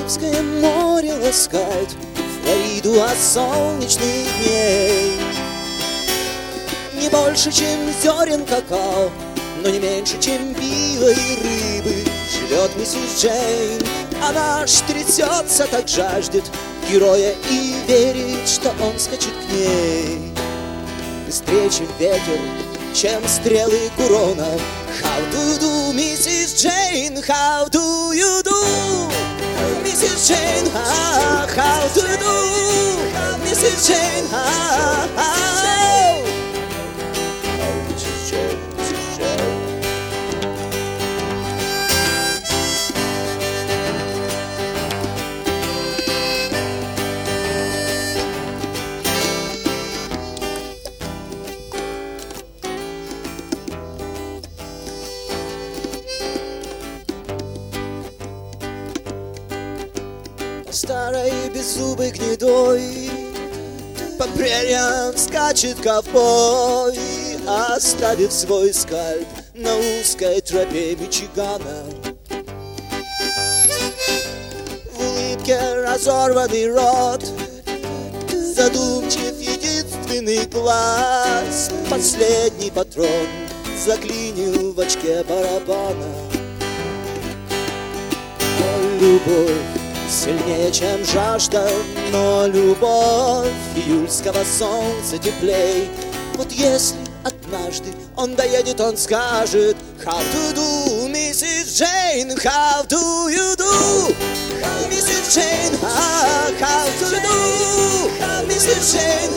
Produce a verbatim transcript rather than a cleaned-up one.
Карибское море ласкает Флориду от солнечных дней. Не больше, чем зерен какао, но не меньше, чем пива и рыбы, живет миссис Джейн. Она аж трясется, так жаждет героя и верит, что он скачет к ней. Быстрее, чем ветер, чем стрелы Курона. How do you do, миссис Джейн? How do you do, миссис Джейн? How do you do, миссис Джейн? Старой беззубой гнедой по прерьям скачет ковбой, оставив свой скальп на узкой тропе Мичигана. В улыбке разорванный рот, задумчив единственный глаз. Последний патрон заклинил в очке барабана. Но любовь сильнее, чем жажда, но любовь июльского солнца теплей. Вот если однажды он доедет, он скажет: How do you do, миссис Джейн? How do you do, миссис Джейн? How do you do, миссис Джейн?